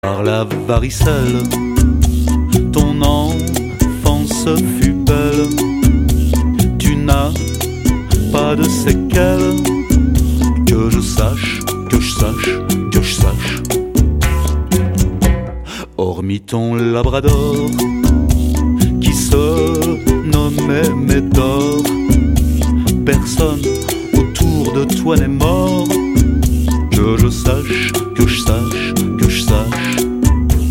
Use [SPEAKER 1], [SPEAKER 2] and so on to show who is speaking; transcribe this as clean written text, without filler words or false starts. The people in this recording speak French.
[SPEAKER 1] Par la varicelle, ton enfance fut belle. Tu n'as pas de séquelles, que je sache, que je sache, que je sache. Hormis ton labrador, qui se nommait Médor, personne autour de toi n'est mort, que je sache,